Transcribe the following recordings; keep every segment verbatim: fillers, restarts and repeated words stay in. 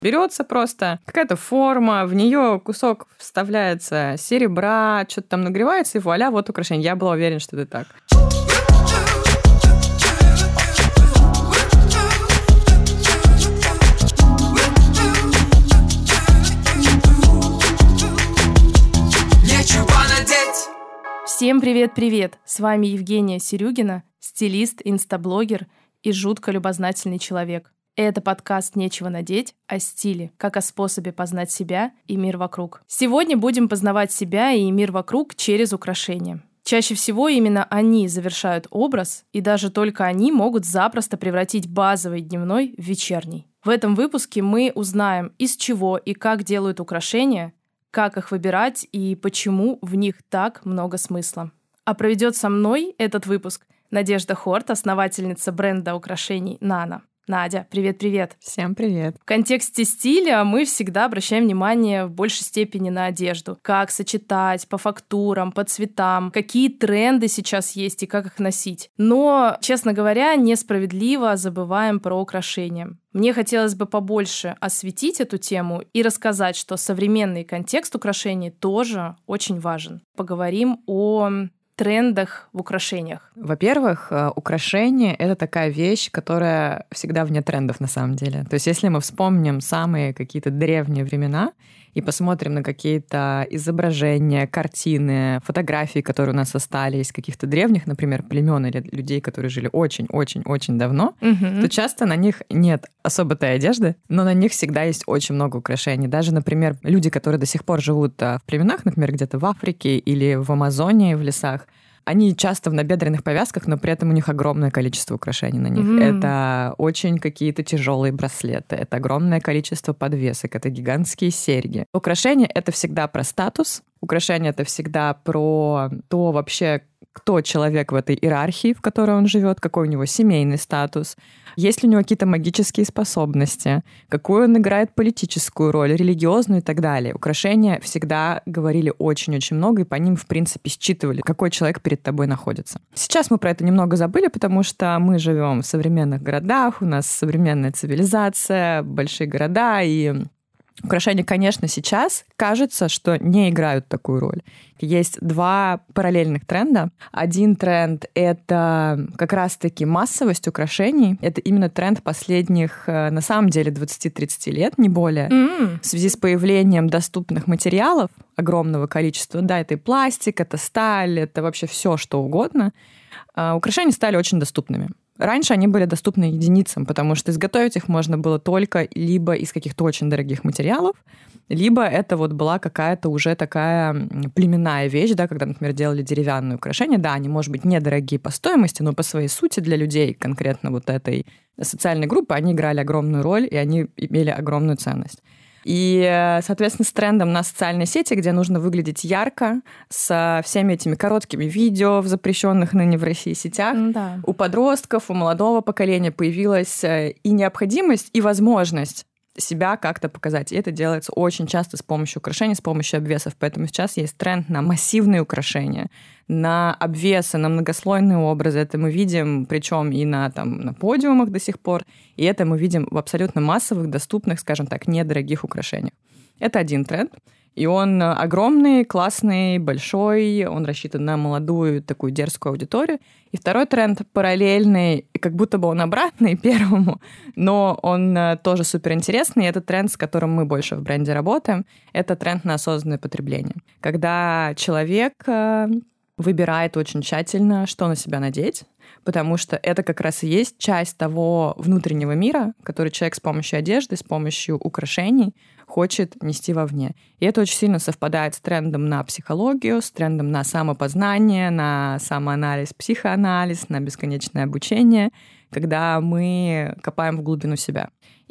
Берется просто какая-то форма, в нее кусок вставляется серебра, что-то там нагревается, и вуаля, вот украшение. Я была уверена, что это так. Всем привет-привет! С вами Евгения Серюгина, стилист, инстаблогер и жутко любознательный человек. Это подкаст «Нечего надеть» о стиле, как о способе познать себя и мир вокруг. Сегодня будем познавать себя и мир вокруг через украшения. Чаще всего именно они завершают образ, и даже только они могут запросто превратить базовый дневной в вечерний. В этом выпуске мы узнаем, из чего и как делают украшения, как их выбирать и почему в них так много смысла. А проведет со мной этот выпуск Надежда Хорт, основательница бренда украшений «Нано». Надя, привет-привет. Всем привет. В контексте стиля мы всегда обращаем внимание в большей степени на одежду. Как сочетать по фактурам, по цветам, какие тренды сейчас есть и как их носить. Но, честно говоря, несправедливо забываем про украшения. Мне хотелось бы побольше осветить эту тему и рассказать, что современный контекст украшений тоже очень важен. Поговорим о трендах в украшениях. Во-первых, украшения — это такая вещь, которая всегда вне трендов на самом деле. То есть если мы вспомним самые какие-то древние времена и посмотрим на какие-то изображения, картины, фотографии, которые у нас остались, каких-то древних, например, племен или людей, которые жили очень-очень-очень давно, Угу. то часто на них нет особо той одежды, но на них всегда есть очень много украшений. Даже, например, люди, которые до сих пор живут в племенах, например, где-то в Африке или в Амазонии, в лесах, они часто в набедренных повязках, но при этом у них огромное количество украшений на них. Mm-hmm. Это очень какие-то тяжелые браслеты, это огромное количество подвесок, это гигантские серьги. Украшения — это всегда про статус, украшения — это всегда про то вообще, кто человек в этой иерархии, в которой он живет, какой у него семейный статус, есть ли у него какие-то магические способности, какую он играет политическую роль, религиозную и так далее. Украшения всегда говорили очень-очень много, и по ним, в принципе, считывали, какой человек перед тобой находится. Сейчас мы про это немного забыли, потому что мы живем в современных городах, у нас современная цивилизация, большие города, и украшения, конечно, сейчас кажется, что не играют такую роль. Есть два параллельных тренда. Один тренд — это как раз-таки массовость украшений. Это именно тренд последних, на самом деле, двадцать-тридцать лет, не более. Mm. В связи с появлением доступных материалов, огромного количества, да, это и пластик, это сталь, это вообще все, что угодно, украшения стали очень доступными. Раньше они были доступны единицам, потому что изготовить их можно было только либо из каких-то очень дорогих материалов, либо это вот была какая-то уже такая племенная вещь, да, когда, например, делали деревянные украшения. Да, они, может быть, недорогие по стоимости, но по своей сути для людей конкретно вот этой социальной группы они играли огромную роль, и они имели огромную ценность. И, соответственно, с трендом на социальной сети, где нужно выглядеть ярко, со всеми этими короткими видео в запрещенных ныне в России сетях, Да. у подростков, у молодого поколения появилась и необходимость, и возможность себя как-то показать. И это делается очень часто с помощью украшений, с помощью обвесов. Поэтому сейчас есть тренд на массивные украшения, на обвесы, на многослойные образы. Это мы видим, причем и на, там, на подиумах до сих пор, и это мы видим в абсолютно массовых, доступных, скажем так, недорогих украшениях. Это один тренд. И он огромный, классный, большой, он рассчитан на молодую такую дерзкую аудиторию. И второй тренд параллельный, как будто бы он обратный первому, но он тоже суперинтересный. И это тренд, с которым мы больше в бренде работаем. Это тренд на осознанное потребление. Когда человек выбирает очень тщательно, что на себя надеть, потому что это как раз и есть часть того внутреннего мира, который человек с помощью одежды, с помощью украшений хочет нести вовне. И это очень сильно совпадает с трендом на психологию, с трендом на самопознание, на самоанализ, психоанализ, на бесконечное обучение, когда мы копаем в глубину себя.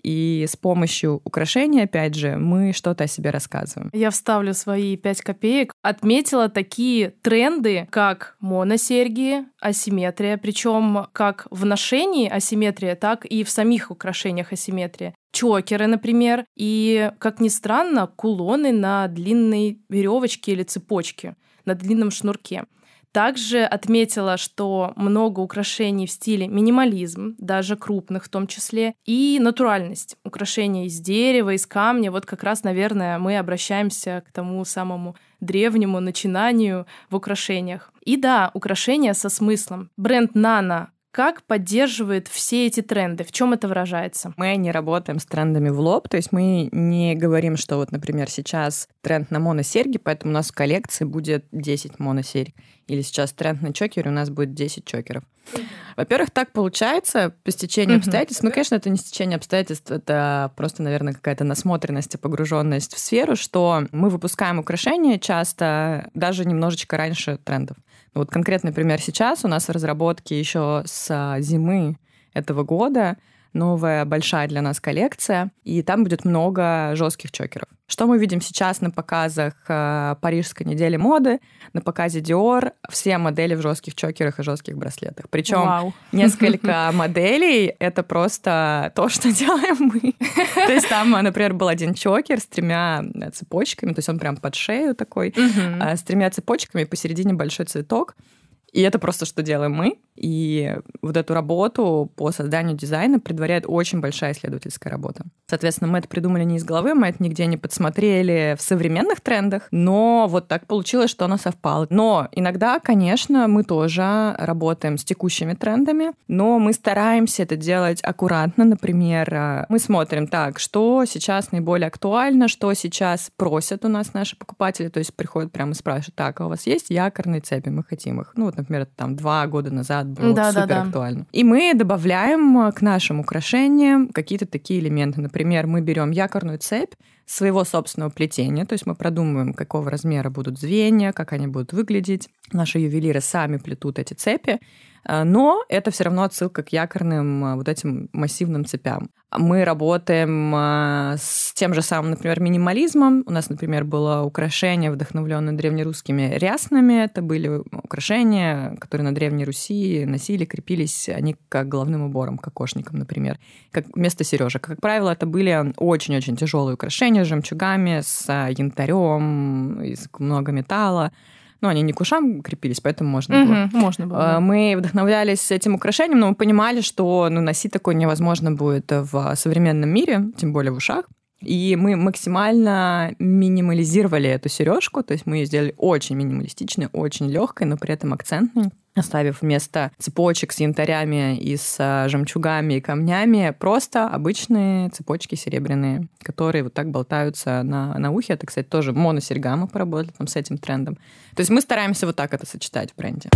И с помощью украшений, опять же, мы что-то о себе рассказываем. Я вставлю свои пять копеек. Отметила такие тренды, как моносерьги, асимметрия, причем как в ношении асимметрия, так и в самих украшениях асимметрия. Чокеры, например, и, как ни странно, кулоны на длинной веревочке или цепочке, на длинном шнурке. Также отметила, что много украшений в стиле минимализм, даже крупных в том числе, и натуральность. Украшения из дерева, из камня. Вот как раз, наверное, мы обращаемся к тому самому древнему начинанию в украшениях. И да, украшения со смыслом. Бренд Nano как поддерживает все эти тренды? В чем это выражается? Мы не работаем с трендами в лоб, то есть мы не говорим, что вот, например, сейчас тренд на моносерьги, поэтому у нас в коллекции будет десять моносерьг. Или сейчас тренд на чокеры, у нас будет десять чокеров. Mm-hmm. Во-первых, так получается по стечению mm-hmm. обстоятельств. Ну, конечно, это не стечение обстоятельств, это просто, наверное, какая-то насмотренность и погруженность в сферу, что мы выпускаем украшения часто даже немножечко раньше трендов. Вот конкретный пример сейчас у нас в разработке еще с зимы этого года новая большая для нас коллекция, и там будет много жестких чокеров. Что мы видим сейчас на показах Парижской недели моды, на показе Dior, все модели в жестких чокерах и жестких браслетах. Причем Вау. несколько моделей — это просто то, что делаем мы. То есть там, например, был один чокер с тремя цепочками, то есть он прям под шею такой, с тремя цепочками, посередине большой цветок. И это просто что делаем мы. И вот эту работу по созданию дизайна предваряет очень большая исследовательская работа. Соответственно, мы это придумали не из головы, мы это нигде не подсмотрели в современных трендах, но вот так получилось, что оно совпало. Но иногда, конечно, мы тоже работаем с текущими трендами, но мы стараемся это делать аккуратно. Например, мы смотрим так, что сейчас наиболее актуально, что сейчас просят у нас наши покупатели, то есть приходят прямо и спрашивают: так, а у вас есть якорные цепи, мы хотим их. Ну вот, например, это там два года назад было да, супер да, да. актуально. И мы добавляем к нашим украшениям какие-то такие элементы. Например, мы берем якорную цепь своего собственного плетения, то есть мы продумываем, какого размера будут звенья, как они будут выглядеть. Наши ювелиры сами плетут эти цепи, но это все равно отсылка к якорным вот этим массивным цепям. Мы работаем с тем же самым, например, минимализмом. У нас, например, было украшение, вдохновленное древнерусскими ряснами. Это были украшения, которые на Древней Руси носили, крепились они как головным убором, кокошником, например, как вместо сережек. Как правило, это были очень-очень тяжелые украшения с жемчугами, с янтарем, из много металла. Ну, они не к ушам крепились, поэтому можно mm-hmm, было. Можно было. Да. Мы вдохновлялись этим украшением, но мы понимали, что ну, носить такое невозможно будет в современном мире, тем более в ушах. И мы максимально минимализировали эту сережку, то есть мы ее сделали очень минималистичной, очень легкой, но при этом акцентной, оставив вместо цепочек с янтарями и с жемчугами и камнями просто обычные цепочки серебряные, которые вот так болтаются на, на ухе. Это, кстати, тоже моносерьга, мы поработали там с этим трендом. То есть мы стараемся вот так это сочетать в бренде.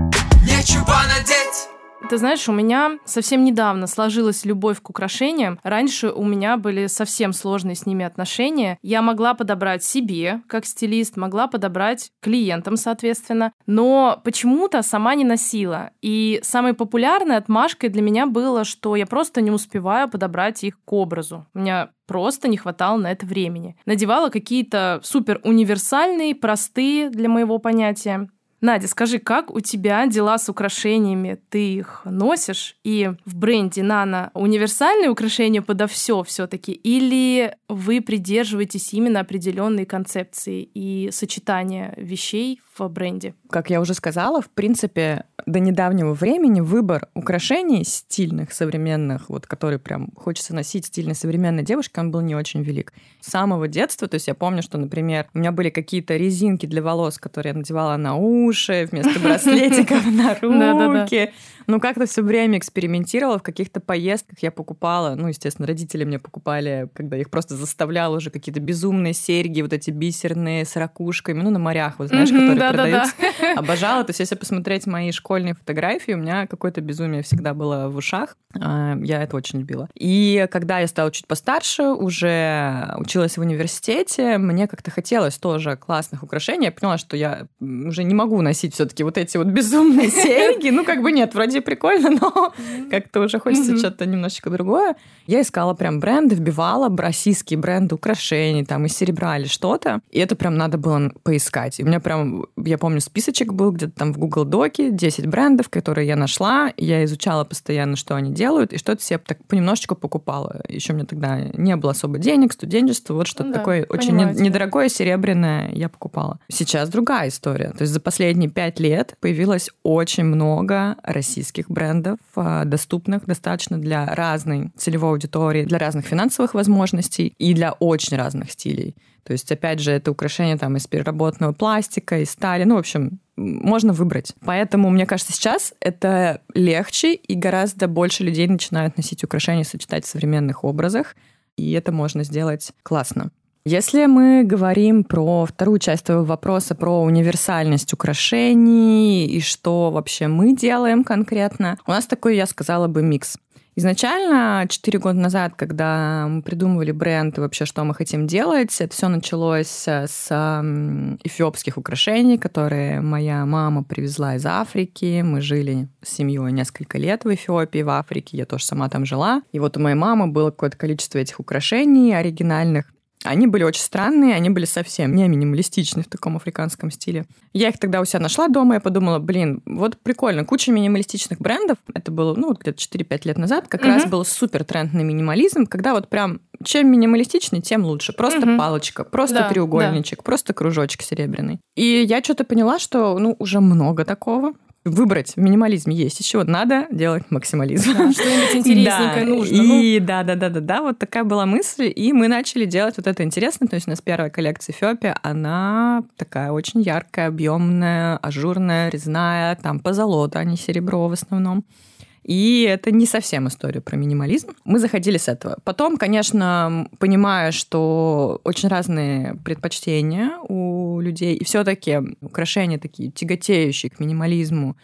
Нечего надеть! Ты знаешь, у меня совсем недавно сложилась любовь к украшениям. Раньше у меня были совсем сложные с ними отношения. Я могла подобрать себе, как стилист, могла подобрать клиентам, соответственно, но почему-то сама не носила. И самой популярной отмашкой для меня было, что я просто не успеваю подобрать их к образу. У меня просто не хватало на это времени. Надевала какие-то супер универсальные, простые для моего понятия. Надя, скажи, как у тебя дела с украшениями? Ты их носишь? И в бренде Nano универсальные украшения подо все все-таки? Или вы придерживаетесь именно определенной концепции и сочетания вещей в бренде? Как я уже сказала, в принципе, до недавнего времени выбор украшений стильных, современных, вот, которые прям хочется носить стильной современной девушке, он был не очень велик. С самого детства, то есть я помню, что, например, у меня были какие-то резинки для волос, которые я надевала на уши, вместо браслетиков на руки. Ну, как-то все время экспериментировала, в каких-то поездках я покупала, ну, естественно, родители мне покупали, когда их просто заставляла уже какие-то безумные серьги, вот эти бисерные с ракушками, ну, на морях, вот знаешь, которые да, продаются. Да, да. Обожала. То есть если посмотреть мои школьные фотографии, у меня какое-то безумие всегда было в ушах. Я это очень любила. И когда я стала чуть постарше, уже училась в университете, мне как-то хотелось тоже классных украшений. Я поняла, что я уже не могу носить все-таки вот эти вот безумные серьги. Ну, как бы нет, вроде прикольно, но как-то уже хочется что-то немножечко другое. Я искала прям бренды, вбивала российские бренды украшений, там, из серебра или что-то. И это прям надо было поискать. И у меня прям, я помню, списочек был где-то там в Google Доке, десять брендов, которые я нашла. Я изучала постоянно, что они делают, и что-то себе так понемножечку покупала. Еще у меня тогда не было особо денег, студенчество, вот что-то да, такое очень недорогое, серебряное я покупала. Сейчас другая история. То есть за последние последние пять лет появилось очень много российских брендов, доступных достаточно для разной целевой аудитории, для разных финансовых возможностей и для очень разных стилей. То есть, опять же, это украшения там из переработанного пластика, из стали, ну, в общем, можно выбрать. Поэтому, мне кажется, сейчас это легче, и гораздо больше людей начинают носить украшения, сочетать в современных образах, и это можно сделать классно. Если мы говорим про вторую часть твоего вопроса, про универсальность украшений и что вообще мы делаем конкретно, у нас такой, я сказала бы, микс. Изначально, четыре года назад, когда мы придумывали бренд и вообще, что мы хотим делать, это все началось с эфиопских украшений, которые моя мама привезла из Африки. Мы жили с семьей несколько лет в Эфиопии, в Африке. Я тоже сама там жила. И вот у моей мамы было какое-то количество этих украшений оригинальных. Они были очень странные, они были совсем не минималистичны в таком африканском стиле. Я их тогда у себя нашла дома, я подумала, блин, вот прикольно, куча минималистичных брендов. Это было, ну, где-то четыре-пять лет назад, как mm-hmm. раз был супер тренд на минимализм, когда вот прям чем минималистичнее, тем лучше. Просто mm-hmm. палочка, просто да, треугольничек, да. просто кружочек серебряный. И я что-то поняла, что, ну, уже много такого. Выбрать в минимализме есть еще, надо делать максимализм. Да, что-нибудь интересненькое да, нужно. И ну. да, да, да, да, да, вот такая была мысль, и мы начали делать вот это интересно. То есть у нас первая коллекция Эфиопия, она такая очень яркая, объемная, ажурная, резная, там позолота, а не серебро в основном. И это не совсем история про минимализм. Мы заходили с этого. Потом, конечно, понимая, что очень разные предпочтения у людей, и все-таки украшения такие тяготеющие к минимализму,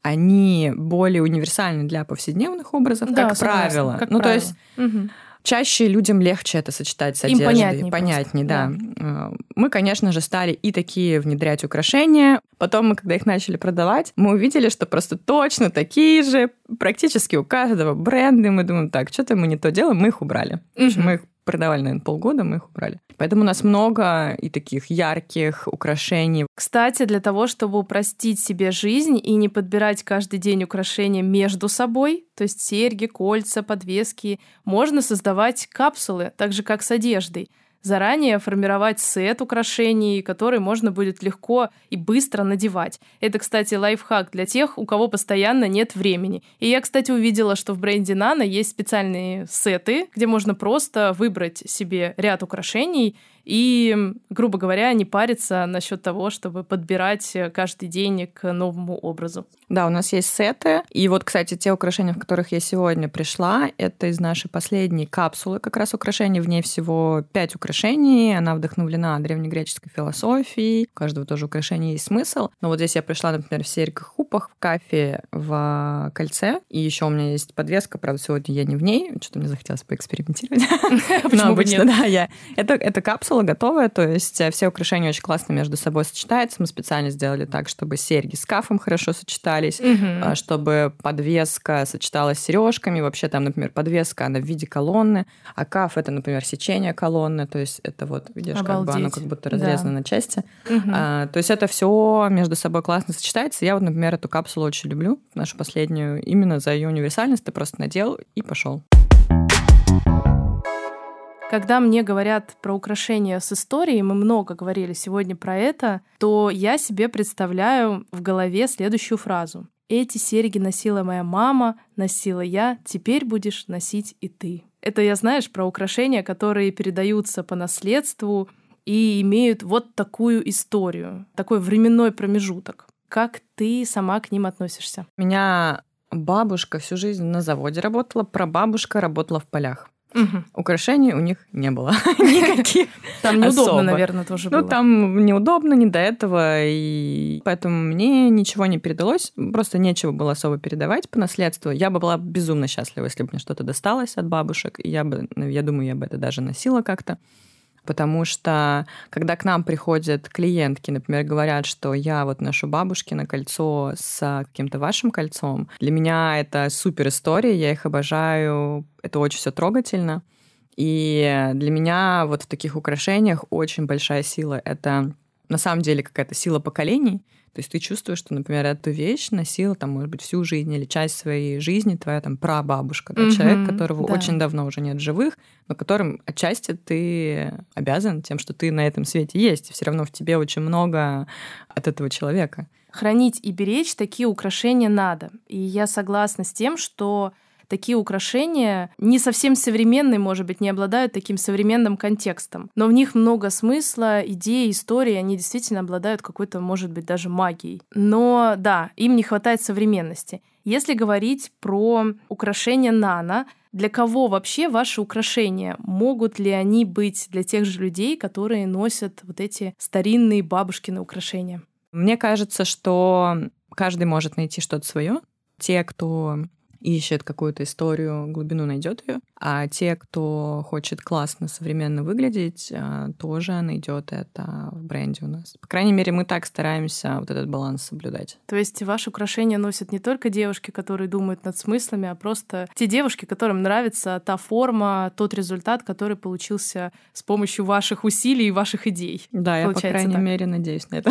они более универсальны для повседневных образов, да, как согласна, правило. Как ну, правило. то есть угу. чаще людям легче это сочетать с одеждой. Им понятнее. Понятнее, да. да. Мы, конечно же, стали и такие внедрять украшения. Потом мы, когда их начали продавать, мы увидели, что просто точно такие же, практически у каждого бренда. И мы думаем, так, что-то мы не то делаем, мы их убрали. В общем, мы их продавали, наверное, полгода, мы их убрали. Поэтому у нас много и таких ярких украшений. Кстати, для того, чтобы упростить себе жизнь и не подбирать каждый день украшения между собой, то есть серьги, кольца, подвески, можно создавать капсулы, так же, как с одеждой. Заранее формировать сет украшений, который можно будет легко и быстро надевать. Это, кстати, лайфхак для тех, у кого постоянно нет времени. И я, кстати, увидела, что в бренде Nano есть специальные сеты, где можно просто выбрать себе ряд украшений и, грубо говоря, не париться насчет того, чтобы подбирать каждый день к новому образу. Да, у нас есть сеты. И вот, кстати, те украшения, в которых я сегодня пришла, это из нашей последней капсулы как раз украшений. В ней всего пять украшений. Она вдохновлена древнегреческой философией. У каждого тоже украшения есть смысл. Но вот здесь я пришла, например, в серьгах, хупах, в кафе, в кольце. И еще у меня есть подвеска. Правда, сегодня я не в ней. Что-то мне захотелось поэкспериментировать. Почему бы нет? Да, я... Это капсула готовая, то есть все украшения очень классно между собой сочетаются. Мы специально сделали так, чтобы серьги с кафом хорошо сочетались, угу. чтобы подвеска сочеталась с сережками. Вообще там, например, подвеска, она в виде колонны, а каф — это, например, сечение колонны, то есть это вот, видишь, как бы оно как будто разрезано да. на части. Угу. А, то есть это все между собой классно сочетается. Я вот, например, эту капсулу очень люблю, нашу последнюю, именно за ее универсальность. Ты просто надел и пошел. Когда мне говорят про украшения с историей, мы много говорили сегодня про это, то я себе представляю в голове следующую фразу. «Эти серьги носила моя мама, носила я, теперь будешь носить и ты». Это я, знаешь, про украшения, которые передаются по наследству и имеют вот такую историю, такой временной промежуток. Как ты сама к ним относишься? У меня бабушка всю жизнь на заводе работала, прабабушка работала в полях. Угу. Украшений у них не было никаких. Там неудобно, наверное, тоже было. Ну, там неудобно, не до этого, и поэтому мне ничего не передалось, просто нечего было особо передавать по наследству. Я бы была безумно счастлива, если бы мне что-то досталось от бабушек, и я бы, я думаю, я бы это даже носила как-то. Потому что, когда к нам приходят клиентки, например, говорят, что я вот ношу бабушкино кольцо с каким-то вашим кольцом, для меня это супер история, я их обожаю, это очень все трогательно. И для меня вот в таких украшениях очень большая сила — это на самом деле какая-то сила поколений. То есть ты чувствуешь, что, например, эту вещь носила, там, может быть, всю жизнь или часть своей жизни твоя там прабабушка, да, mm-hmm, человек, которого да. очень давно уже нет в живых, но которым отчасти ты обязан тем, что ты на этом свете есть. Все равно в тебе очень много от этого человека. Хранить и беречь такие украшения надо. И я согласна с тем, что такие украшения не совсем современные, может быть, не обладают таким современным контекстом. Но в них много смысла, идей, истории, они действительно обладают какой-то, может быть, даже магией. Но да, им не хватает современности. Если говорить про украшения нано, для кого вообще ваши украшения? Могут ли они быть для тех же людей, которые носят вот эти старинные бабушкины украшения? Мне кажется, что каждый может найти что-то свое. Те, кто ищет какую-то историю, глубину, найдет ее. А те, кто хочет классно, современно выглядеть, тоже найдет это в бренде у нас. По крайней мере, мы так стараемся вот этот баланс соблюдать. То есть ваши украшения носят не только девушки, которые думают над смыслами, а просто те девушки, которым нравится та форма, тот результат, который получился с помощью ваших усилий и ваших идей. Да, я, по крайней мере, надеюсь на это.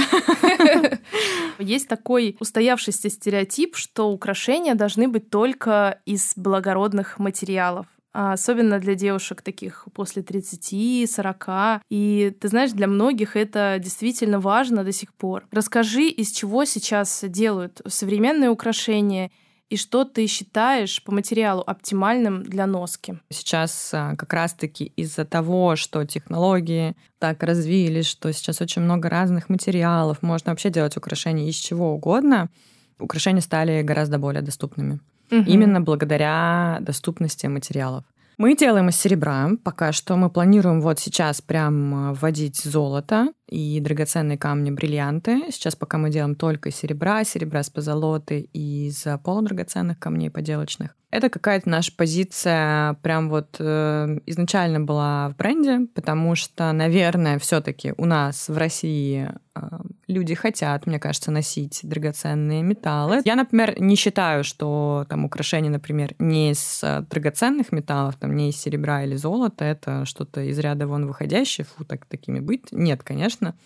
Есть такой устоявшийся стереотип, что украшения должны быть только из благородных материалов. Особенно для девушек таких после тридцати, сорока. И ты знаешь, для многих это действительно важно до сих пор. Расскажи, из чего сейчас делают современные украшения и что ты считаешь по материалу оптимальным для носки? Сейчас как раз-таки из-за того, что технологии так развились, что сейчас очень много разных материалов, можно вообще делать украшения из чего угодно, украшения стали гораздо более доступными. Угу. Именно благодаря доступности материалов. Мы делаем из серебра. Пока что мы планируем вот сейчас прям вводить золото и драгоценные камни, бриллианты. Сейчас пока мы делаем только из серебра, серебра с позолотой и из полудрагоценных камней поделочных. Это какая-то наша позиция прям вот э, изначально была в бренде, потому что, наверное, все-таки у нас в России э, люди хотят, мне кажется, носить драгоценные металлы. Я, например, не считаю, что там украшения, например, не из драгоценных металлов, там не из серебра или золота, это что-то из ряда вон выходящее, фу, так, такими быть. Нет, конечно.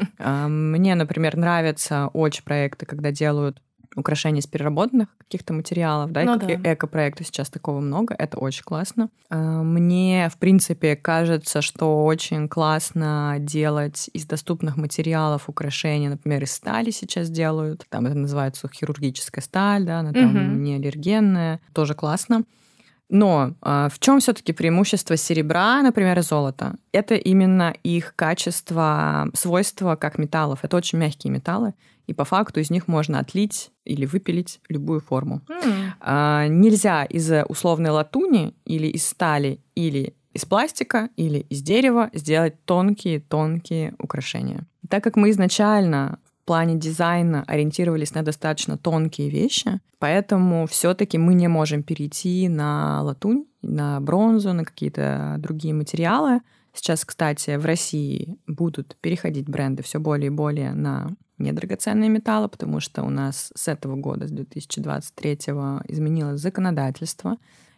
Мне, например, нравятся очень проекты, когда делают украшения из переработанных каких-то материалов, да, ну, и да. эко-проектов сейчас такого много, это очень классно. Мне, в принципе, кажется, что очень классно делать из доступных материалов украшения, например, из стали сейчас делают, там это называется хирургическая сталь, да, она там угу. не аллергенная, тоже классно. Но э, в чем все-таки преимущество серебра, например, и золота? Это именно их качество, свойства как металлов. Это очень мягкие металлы, и по факту из них можно отлить или выпилить любую форму. Mm. Э, нельзя из условной латуни или из стали, или из пластика, или из дерева сделать тонкие-тонкие украшения. Так как мы изначально в плане дизайна ориентировались на достаточно тонкие вещи, поэтому все-таки мы не можем перейти на латунь, на бронзу, на какие-то другие материалы. Сейчас, кстати, в России будут переходить бренды все более и более на недрагоценные металлы, потому что у нас с этого года, с две тысячи двадцать третьего, изменилось законодательство,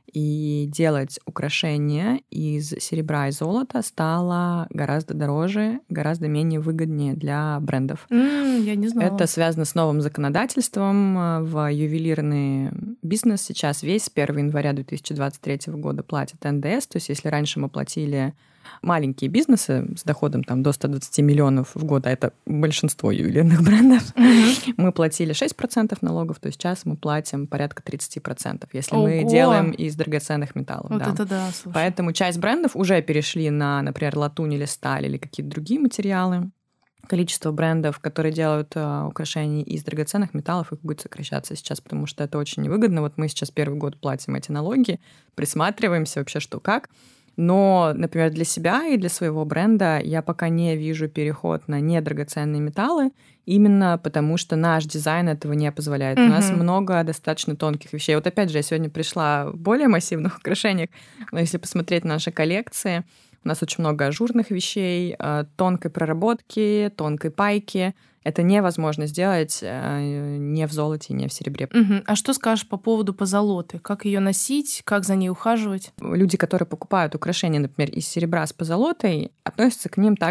и делать украшения из серебра и золота стало гораздо дороже, гораздо менее выгоднее для брендов. Mm, я не знала. Это связано с новым законодательством. В ювелирный бизнес сейчас весь с первого января две тысячи двадцать третьего года платит эн дэ эс. То есть если раньше мы платили маленькие бизнесы с доходом там, до ста двадцати миллионов в год, а это большинство ювелирных брендов, mm-hmm. мы платили шесть процентов налогов, то сейчас мы платим порядка тридцать процентов, если Ого! Мы делаем из драгоценных металлов. Вот да. это да, слушай. Поэтому часть брендов уже перешли на, например, латунь или сталь или какие-то другие материалы. Количество брендов, которые делают э, украшения из драгоценных металлов, их будет сокращаться сейчас, потому что это очень невыгодно. Вот мы сейчас первый год платим эти налоги, присматриваемся вообще что как. Но, например, для себя и для своего бренда я пока не вижу переход на недрагоценные металлы, именно потому что наш дизайн этого не позволяет. Mm-hmm. У нас много достаточно тонких вещей. Вот опять же, я сегодня пришла в более массивных украшениях, но если посмотреть на наши коллекции, у нас очень много ажурных вещей, тонкой проработки, тонкой пайки. Это невозможно сделать не в золоте, не в серебре. Угу. А что скажешь по поводу позолоты? Как ее носить? Как за ней ухаживать? Люди, которые покупают украшения, например, из серебра с позолотой, относятся к ним так же, как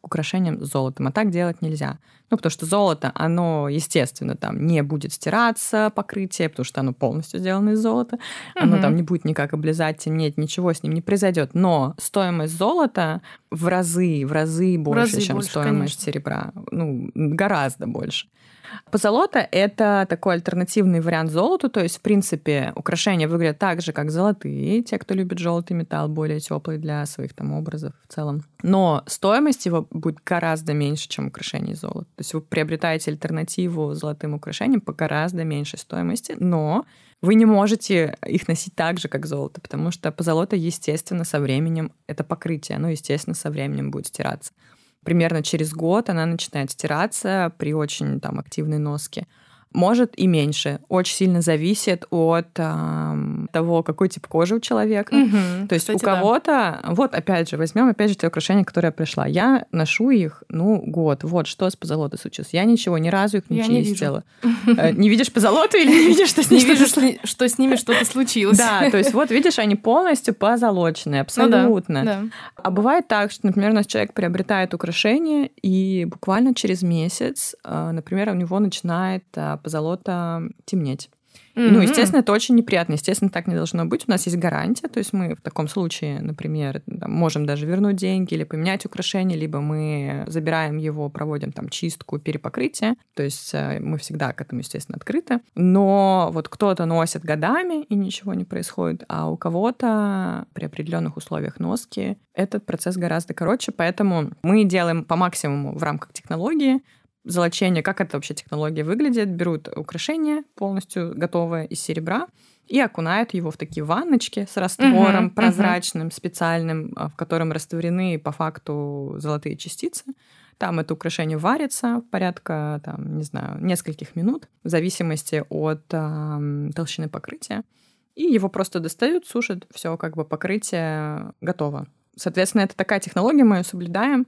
к украшениям с золотом, а так делать нельзя. Ну, потому что золото, оно, естественно, там не будет стираться, покрытие, потому что оно полностью сделано из золота. Оно угу. там не будет никак облезать, темнеть, ничего с ним не произойдет. Но стоимость золота в разы, в разы больше, в разы чем больше, стоимость конечно. серебра. Ну, гораздо больше. Позолота — это такой альтернативный вариант золоту, то есть, в принципе, украшения выглядят так же, как золотые, те, кто любит желтый металл, более теплый для своих там образов в целом. Но стоимость его будет гораздо меньше, чем украшения из золота. То есть вы приобретаете альтернативу золотым украшениям по гораздо меньшей стоимости, но вы не можете их носить так же, как золото, потому что позолота, естественно, со временем, это покрытие, оно, естественно, со временем будет стираться. Примерно через год она начинает стираться при очень там, активной носке. Может и меньше. Очень сильно зависит от э, того, какой тип кожи у человека. Угу, То есть кстати, у кого-то... Да. Вот опять же, возьмем опять же те украшения, которые я пришла. Я ношу их, ну, год. Вот что с позолотой случилось. Я ничего, ни разу их не я чистила. Не, не видишь позолоту или не видишь, что с ними Не вижу, что с ними что-то случилось. Да, то есть вот видишь, они полностью позолоченные, абсолютно. А бывает так, что, например, у нас человек приобретает украшения, и буквально через месяц, например, у него начинает позолота темнеть. Mm-hmm. Ну, естественно, это очень неприятно. Естественно, так не должно быть. У нас есть гарантия, то есть мы в таком случае, например, там, можем даже вернуть деньги или поменять украшение, либо мы забираем его, проводим там чистку, перепокрытие. То есть мы всегда к этому, естественно, открыты. Но вот кто-то носит годами, и ничего не происходит, а у кого-то при определенных условиях носки этот процесс гораздо короче, поэтому мы делаем по максимуму в рамках технологии золочение. Как это вообще технология выглядит? Берут украшение полностью готовое из серебра и окунают его в такие ванночки с раствором uh-huh, прозрачным, uh-huh. специальным, в котором растворены по факту золотые частицы. Там это украшение варится порядка, там, не знаю, нескольких минут в зависимости от э, толщины покрытия. И его просто достают, сушат, все, как бы покрытие готово. Соответственно, это такая технология, мы ее соблюдаем.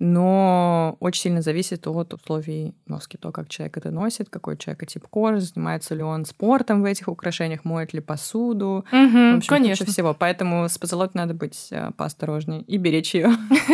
Но очень сильно зависит от условий носки, то, как человек это носит, какой у человека тип кожи, занимается ли он спортом в этих украшениях, моет ли посуду. Угу, в общем, конечно. куча всего. Поэтому с позолотой надо быть поосторожнее и беречь ее.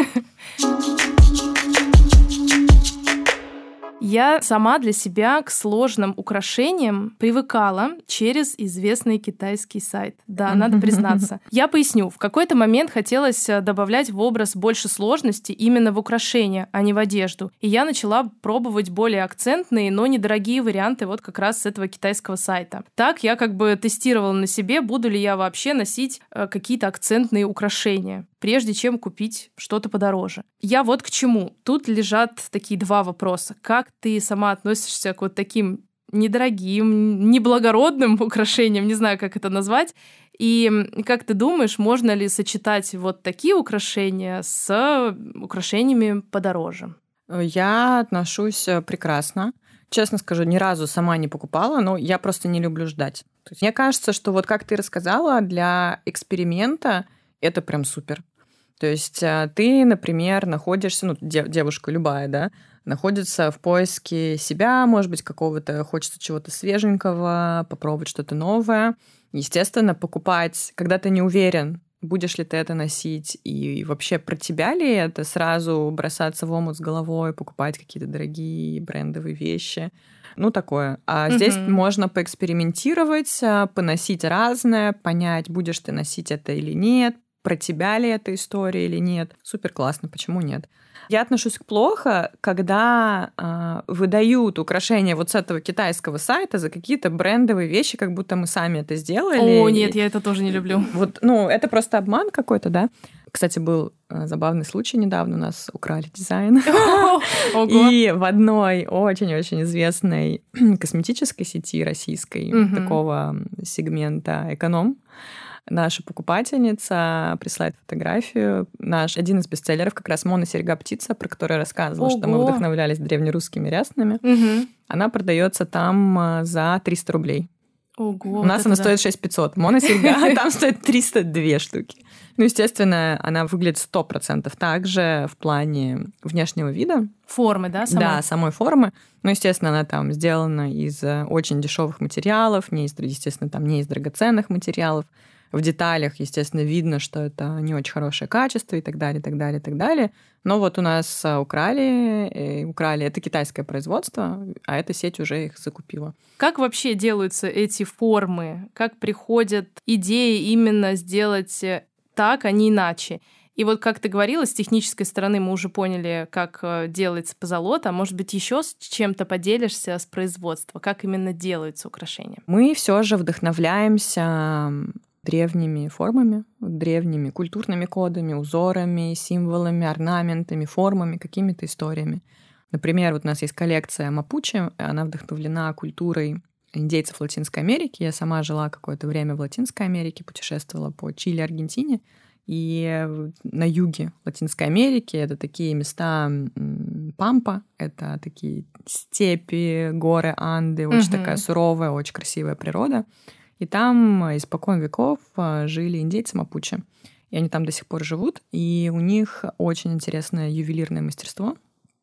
Я сама для себя к сложным украшениям привыкала через известный китайский сайт. Да, надо признаться. Я поясню. В какой-то момент хотелось добавлять в образ больше сложности именно в украшения, а не в одежду. И я начала пробовать более акцентные, но недорогие варианты вот как раз с этого китайского сайта. Так я как бы тестировала на себе, буду ли я вообще носить какие-то акцентные украшения, прежде чем купить что-то подороже. Я вот к чему. Тут лежат такие два вопроса. Как ты сама относишься к вот таким недорогим, неблагородным украшениям, не знаю, как это назвать, и как ты думаешь, можно ли сочетать вот такие украшения с украшениями подороже? Я отношусь прекрасно. Честно скажу, ни разу сама не покупала, но я просто не люблю ждать. То есть мне кажется, что вот как ты рассказала, для эксперимента это прям супер. То есть ты, например, находишься, ну, девушка любая, да, находится в поиске себя, может быть, какого-то, хочется чего-то свеженького, попробовать что-то новое. Естественно, покупать, когда ты не уверен, будешь ли ты это носить, и вообще про тебя ли это, сразу бросаться в омут с головой, покупать какие-то дорогие брендовые вещи. Ну, такое. А угу. здесь можно поэкспериментировать, поносить разное, понять, будешь ты носить это или нет, про тебя ли эта история или нет. Супер классно, почему нет? Я отношусь плохо, когда э, выдают украшения вот с этого китайского сайта за какие-то брендовые вещи, как будто мы сами это сделали. О, нет, я это тоже не люблю. Вот, ну, это просто обман какой-то, да? Кстати, был забавный случай недавно, у нас украли дизайн. И в одной очень-очень известной косметической сети российской, такого сегмента эконом, наша покупательница присылает фотографию. Наш один из бестселлеров, как раз «Моносерьга птица», про которую я рассказывала, Ого. Что мы вдохновлялись древнерусскими рясными. Угу. Она продается там за триста рублей. Ого, У нас вот она да. стоит шесть тысяч пятьсот. Моносерьга, а там стоит триста две штуки. Ну, естественно, она выглядит сто процентов так же в плане внешнего вида. Формы, да, самой? Да, самой формы. Ну, естественно, она там сделана из очень дешевых материалов, не из, естественно, там не из драгоценных материалов. в деталях, естественно, видно, что это не очень хорошее качество и так далее, и так далее, и так далее. Но вот у нас украли, украли, это китайское производство, а эта сеть уже их закупила. Как вообще делаются эти формы? Как приходят идеи именно сделать так, а не иначе? И вот, как ты говорила, с технической стороны мы уже поняли, как делается позолота. А может быть, еще с чем-то поделишься с производства? Как именно делаются украшения? Мы все же вдохновляемся древними формами, древними культурными кодами, узорами, символами, орнаментами, формами, какими-то историями. Например, вот у нас есть коллекция Мапуче, она вдохновлена культурой индейцев Латинской Америки. Я сама жила какое-то время в Латинской Америке, путешествовала по Чили, Аргентине. И на юге Латинской Америки это такие места пампа, это такие степи, горы, Анды, очень угу. такая суровая, очень красивая природа. И там испокон веков жили индейцы Мапуче. И они там до сих пор живут. И у них очень интересное ювелирное мастерство.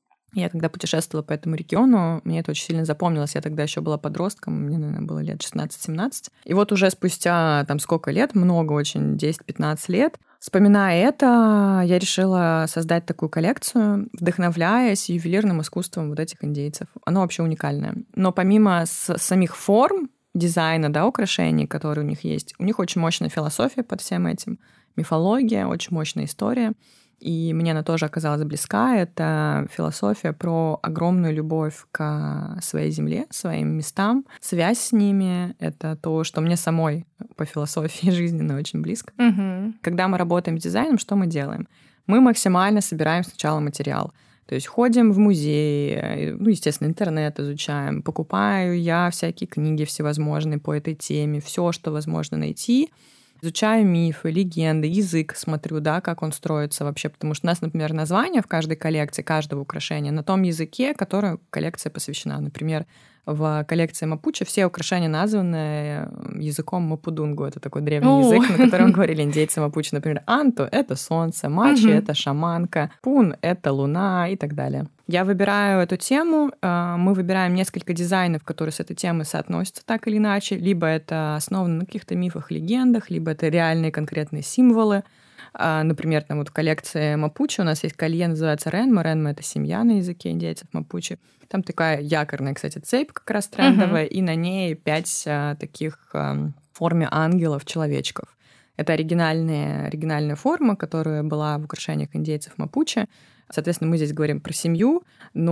Я когда путешествовала по этому региону, мне это очень сильно запомнилось. Я тогда еще была подростком, мне, наверное, было лет шестнадцать-семнадцать. И вот уже спустя там сколько лет, много очень, десять-пятнадцать лет, вспоминая это, я решила создать такую коллекцию, вдохновляясь ювелирным искусством вот этих индейцев. Оно вообще уникальное. Но помимо с- самих форм, дизайна, да, украшений, которые у них есть, у них очень мощная философия под всем этим, мифология, очень мощная история. И мне она тоже оказалась близка. Это философия про огромную любовь к своей земле, своим местам, связь с ними. Это то, что мне самой по философии жизненно очень близко. Угу. Когда мы работаем с дизайном, что мы делаем? Мы максимально собираем сначала материал. То есть ходим в музей, ну, естественно, интернет изучаем, покупаю я всякие книги всевозможные по этой теме, все, что возможно найти. Изучаю мифы, легенды, язык смотрю, да, как он строится вообще, потому что у нас, например, название в каждой коллекции, каждого украшения на том языке, которому коллекция посвящена. Например, в коллекции Мапуче все украшения названы языком мапудунгу. Это такой древний О. язык, на котором говорили индейцы Мапуче. Например, Анто — это солнце, Мачи — Мгм. это шаманка, Пун — это луна и так далее. Я выбираю эту тему, э, мы выбираем несколько дизайнов, которые с этой темой соотносятся так или иначе. Либо это основано на каких-то мифах, легендах, либо это реальные конкретные символы. А, Например, там вот в коллекции Мапуче у нас есть колье, называется Ренма. Ренма — это семья на языке индейцев Мапуче. Там такая якорная, кстати, цепь как раз трендовая, и на ней пять а, таких а, в форме ангелов-человечков. Это оригинальная, оригинальная форма, которая была в украшениях индейцев Мапуче. Соответственно, мы здесь говорим про семью,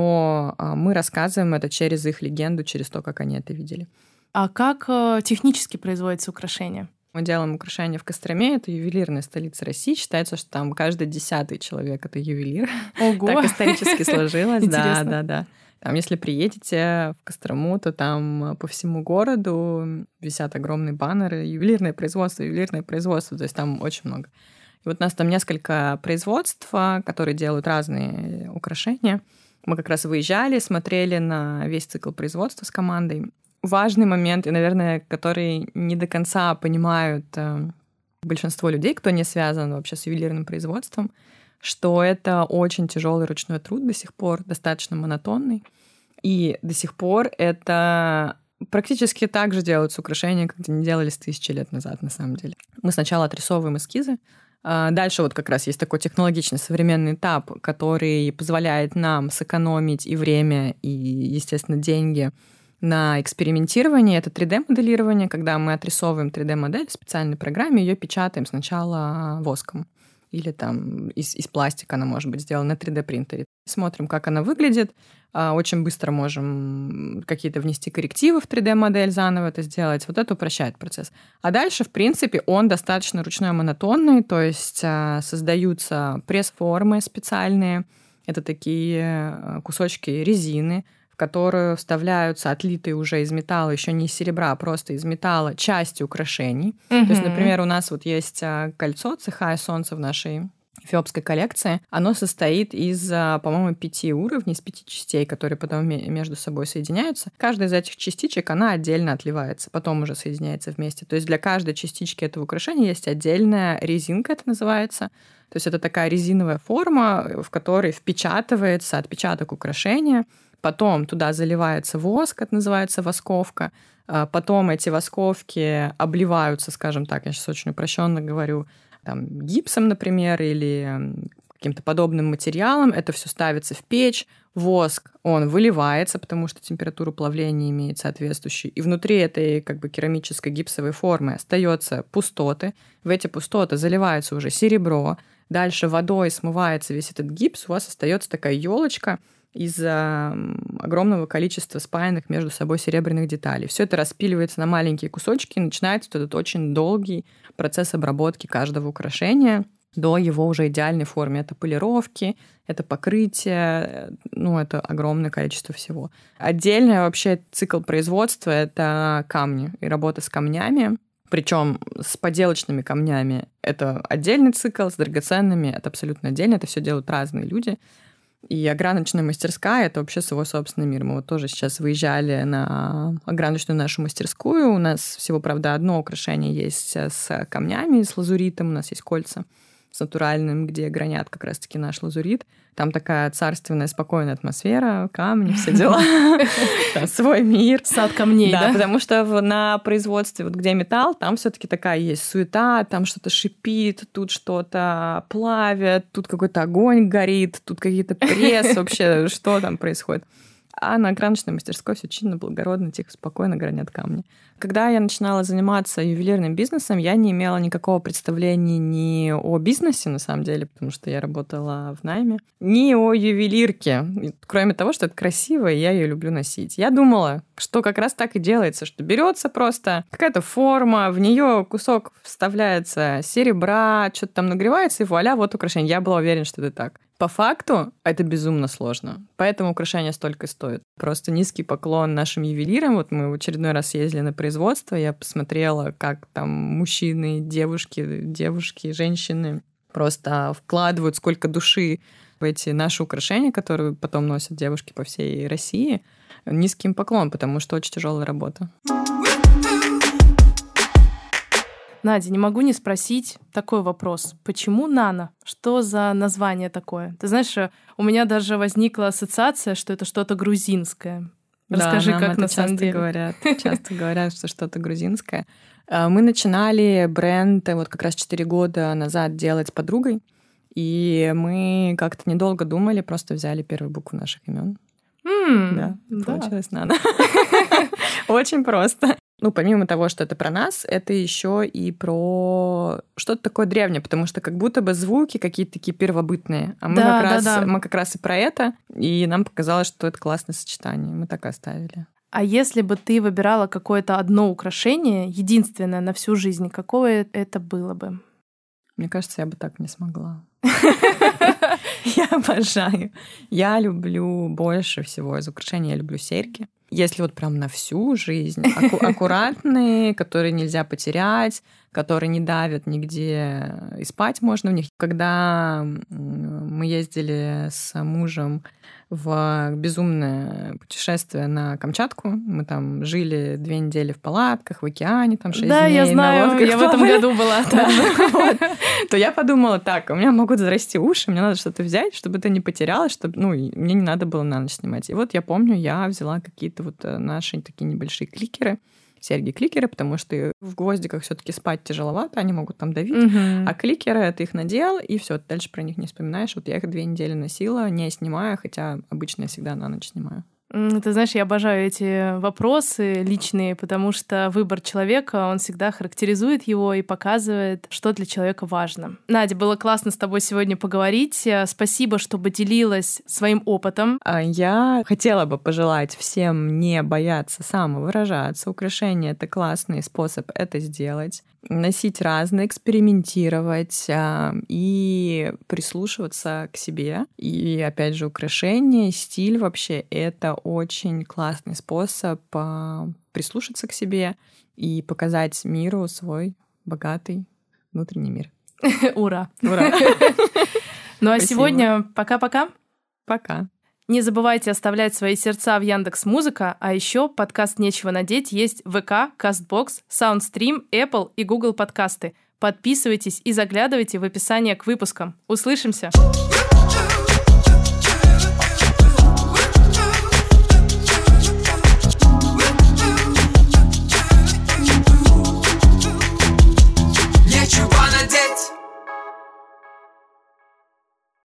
но а, мы рассказываем это через их легенду, через то, как они это видели. А как э, технически производится украшение? Мы делаем украшения в Костроме, это ювелирная столица России. Считается, что там каждый десятый человек — это ювелир. Ого! Так исторически сложилось. Да, Интересно. да, да. Там, если приедете в Кострому, то там по всему городу висят огромные баннеры. Ювелирное производство, ювелирное производство. То есть там очень много. И вот у нас там несколько производств, которые делают разные украшения. Мы как раз выезжали, смотрели на весь цикл производства с командой. Важный момент, и, наверное, который не до конца понимают э, большинство людей, кто не связан вообще с ювелирным производством, что это очень тяжелый ручной труд до сих пор, достаточно монотонный. И до сих пор это практически так же делаются украшения, как они делались тысячи лет назад, на самом деле. Мы сначала отрисовываем эскизы, а дальше вот как раз есть такой технологичный современный этап, который позволяет нам сэкономить и время, и, естественно, деньги на экспериментирование. Это три дэ-моделирование, когда мы отрисовываем три дэ-модель в специальной программе, ее печатаем сначала воском. Или там из, из пластика она может быть сделана на три дэ-принтере. Смотрим, как она выглядит. Очень быстро можем какие-то внести коррективы в три дэ-модель, заново это сделать. Вот это упрощает процесс. А дальше, в принципе, он достаточно ручной, монотонный, то есть создаются пресс-формы специальные. Это такие кусочки резины, в которую вставляются отлитые уже из металла, еще не из серебра, а просто из металла, части украшений. Мгм. То есть, например, у нас вот есть кольцо «Цихая солнце» в нашей эфиопской коллекции. Оно состоит из, по-моему, пяти уровней, из пяти частей, которые потом между собой соединяются. Каждая из этих частичек, она отдельно отливается, потом уже соединяется вместе. То есть для каждой частички этого украшения есть отдельная резинка, это называется. То есть это такая резиновая форма, в которой впечатывается отпечаток украшения. Потом туда заливается воск, это называется восковка. Потом эти восковки обливаются, скажем так, я сейчас очень упрощенно говорю, там, гипсом, например, или каким-то подобным материалом. Это все ставится в печь. Воск, он выливается, потому что температура плавления имеет соответствующую. И внутри этой как бы керамической гипсовой формы остаются пустоты. В эти пустоты заливается уже серебро. Дальше водой смывается весь этот гипс. У вас остается такая елочка из огромного количества спаянных между собой серебряных деталей. Все это распиливается на маленькие кусочки, и начинается этот очень долгий процесс обработки каждого украшения до его уже идеальной формы. Это полировки, это покрытие, ну, это огромное количество всего. Отдельный вообще цикл производства — это камни и работа с камнями. Причем с поделочными камнями это отдельный цикл, с драгоценными это абсолютно отдельно. Это все делают разные люди. И ограночная мастерская — это вообще свой собственный мир. Мы вот тоже сейчас выезжали на ограночную нашу мастерскую. У нас всего, правда, одно украшение есть с камнями, с лазуритом. У нас есть кольца с натуральным, где гранят как раз-таки наш лазурит. Там такая царственная, спокойная атмосфера, камни, все дела. Там свой мир. Сад камней, да? Да, потому что на производстве, вот где металл, там все-таки такая есть суета, там что-то шипит, тут что-то плавят, тут какой-то огонь горит, тут какие-то пресс, вообще что там происходит. А на ограночной мастерской все чинно, благородно, тихо, спокойно гранят камни. Когда я начинала заниматься ювелирным бизнесом, я не имела никакого представления ни о бизнесе, на самом деле, потому что я работала в найме, ни о ювелирке, кроме того, что это красиво, и я ее люблю носить. Я думала, что как раз так и делается, что берется просто какая-то форма, в нее кусок вставляется серебра, что-то там нагревается, и вуаля, вот украшение. Я была уверена, что это так. По факту это безумно сложно, поэтому украшения столько и стоят. Просто низкий поклон нашим ювелирам. Вот мы в очередной раз ездили на производство, я посмотрела, как там мужчины, девушки, девушки, женщины просто вкладывают сколько души в эти наши украшения, которые потом носят девушки по всей России. Низкий им поклон, потому что очень тяжелая работа. Надя, не могу не спросить такой вопрос. Почему нано? Что за название такое? Ты знаешь, у меня даже возникла ассоциация, что это что-то грузинское. Расскажи, да, как это на самом часто деле. Говорят, часто говорят, что что-то грузинское. Мы начинали бренд вот как раз четыре года назад делать с подругой, и мы как-то недолго думали, просто взяли первую букву наших имен. Mm, да, да, получилось нано. Очень просто. Ну, помимо того, что это про нас, это еще и про что-то такое древнее, потому что как будто бы звуки какие-то такие первобытные. А мы, да, как, раз, да, да. мы как раз и про это, и нам показалось, что это классное сочетание. Мы так и оставили. А если бы ты выбирала какое-то одно украшение, единственное на всю жизнь, какое это было бы? Мне кажется, я бы так не смогла. Я обожаю. Я люблю больше всего из украшений, я люблю серьги. Если вот прям на всю жизнь, аку- аккуратные, которые нельзя потерять, которые не давят нигде, и спать можно в них. Когда мы ездили с мужем в безумное путешествие на Камчатку, мы там жили две недели в палатках, в океане, там шесть да, дней я знаю, на лодках. я в этом году была. То я подумала, так, у меня могут зарасти уши, мне надо что-то взять, чтобы это не потерялось, чтобы, ну, мне не надо было на ночь снимать. И вот я помню, я взяла какие-то вот наши такие небольшие кликеры, серьги-кликеры, потому что в гвоздиках все-таки спать тяжеловато, они могут там давить. Угу. А кликеры, ты их надел, и все, дальше про них не вспоминаешь. Вот я их две недели носила, не снимая, хотя обычно я всегда на ночь снимаю. Ты знаешь, я обожаю эти вопросы личные, потому что выбор человека, он всегда характеризует его и показывает, что для человека важно. Надя, было классно с тобой сегодня поговорить. Спасибо, что поделилась своим опытом. Я хотела бы пожелать всем не бояться самовыражаться. Украшения — это классный способ это сделать. Носить разное, экспериментировать а, и прислушиваться к себе. И, опять же, украшения, стиль вообще — это очень классный способ а, прислушаться к себе и показать миру свой богатый внутренний мир. Ура! Ура! Ну а сегодня пока-пока. Пока. Не забывайте оставлять свои сердца в Яндекс.Музыка, а еще подкаст «Нечего надеть» есть в ВК, Кастбокс, Саундстрим, Apple и Google подкасты. Подписывайтесь и заглядывайте в описание к выпускам. Услышимся!